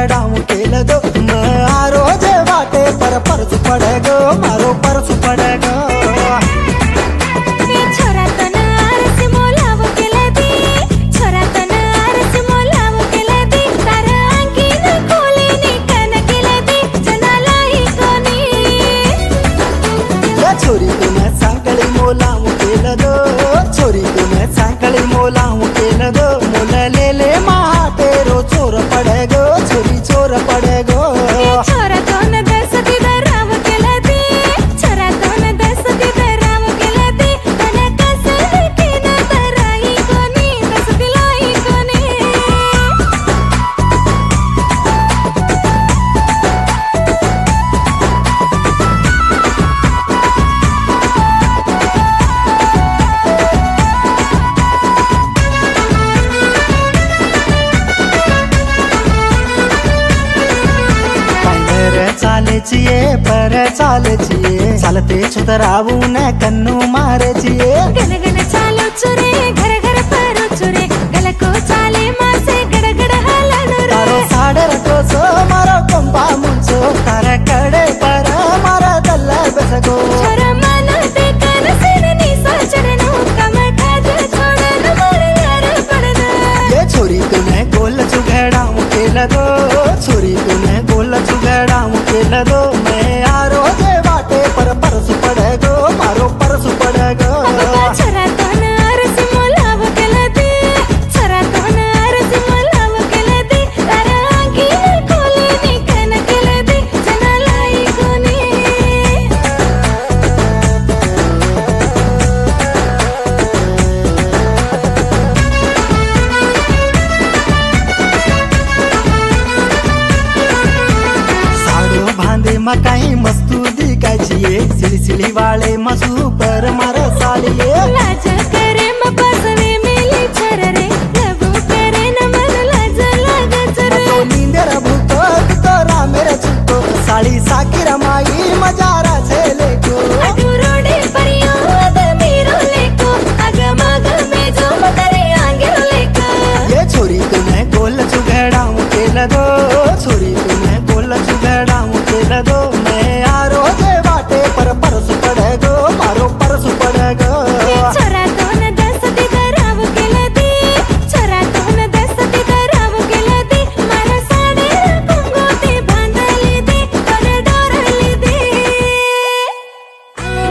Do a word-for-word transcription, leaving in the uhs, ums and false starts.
झुगड़ाऊं केल दो आ रोज बाटे पर परस पड़ेगो मारो परस पड़ेगो छोरी तुम्हें सांकली मोलाऊं केल दो छोरी तुम्हें सांकली मोलाऊं केल दो मोल ले ले माटे रो चोर पड़ेगो छोरी चोर पड़ेगो छोरा तो न दस दिदराव केला दे छोरा तो न दस दिदराव केला दे तने कसर की न तराई कोनी दस दिलाई कोनी चाले छिए पर चाले छिए चालते छुतराऊ ने कन्नू मारे छिए गन गन चालो चुरे घर घर परो चुरे गल को चाले मासे गड़ गड़ हलन तारो साड़े रखो सो मारो कंपा मुंचो तारे कड़े पर मारा दल्ला बेसगो छोरा मानो ते कन सिर नी सोचड़नो कम खाज छोड़न मारे यार पड़ना ये छोरी तूने गोल झुगड़ाऊं केल दो छोरी तूने गोल झुगड़ाऊं केल दो मैं आ रोज बाटे पर परस पड़ेगो मारो परस पड़ेगो छोरा तो न अरस मोलाव केला दे छोरा तो न अरस मोलाव केला दे तारा आंखी खोले नी कन केला दे जना लाई कोनी मकाई मस्तू दिखाई छिए सिली सिली वाले मसू पर मारा सालिए लाज